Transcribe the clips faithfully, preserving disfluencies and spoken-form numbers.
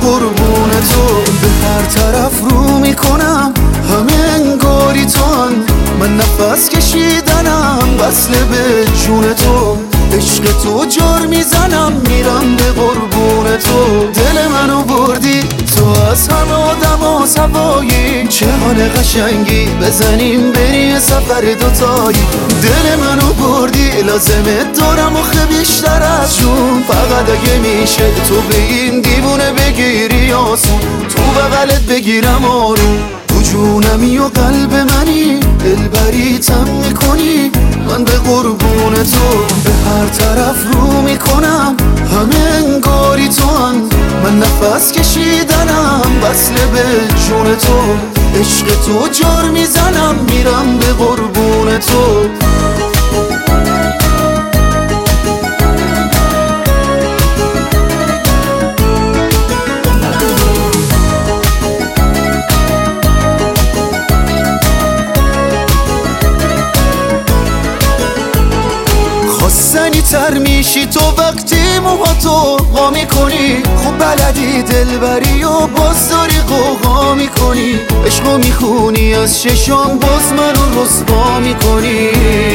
قربون تو. به هر طرف رو میکنم همه انگاری توان، من نفس کشیدنم وصل به جون تو. عشق تو جار میزنم میرم به قربون تو. دل منو بردی تو از همه آدم ها سوایی، چه حال قشنگی بزنیم بری سفر دوتایی. دل منو بردی لازمه دارم آخه بیشتر از جون، فقط اگه میشه تو به این دیوونه بگیری آسون، تو بغلت بگیرم آروم. تو جونمی و قلب منی، دلبریتم میکنی، من به قربون تو. به هر طرف رو میکنم همه انگاری توان، من نفس کشیدنم وصل به جون تو. عشق تو جار میزنم میرم به قربون تو. خواستنی تر میشی تو وقتی موهاتو وا میکنی، خوب بلدی دلبری و باز داری قوقا میکنی. عشقو میخونی از ششم باز منو رسوا میکنی.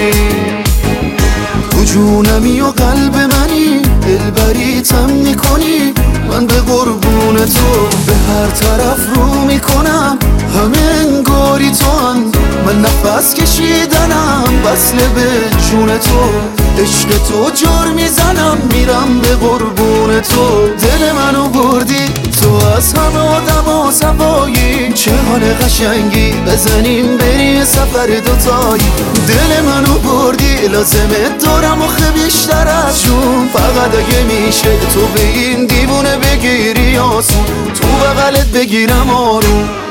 تو جونمی و قلب منی، دلبریتم میکنی، من به قربون تو. به هر طرف رو میکنم همه انگاری توان، من نفس کشیدنم وصل به جون تو. عشق تو جار میزنم میرم به قربون تو. دل منو بردی تو از همه آدم ها سوایی، چه حال قشنگی بزنیم بری سفر دوتایی. دل منو بردی لازمه دارم آخه بیشتر از جون، فقط اگه میشه تو به این دیوونه بگیری آسون، تو بغلت بگیرم آروم.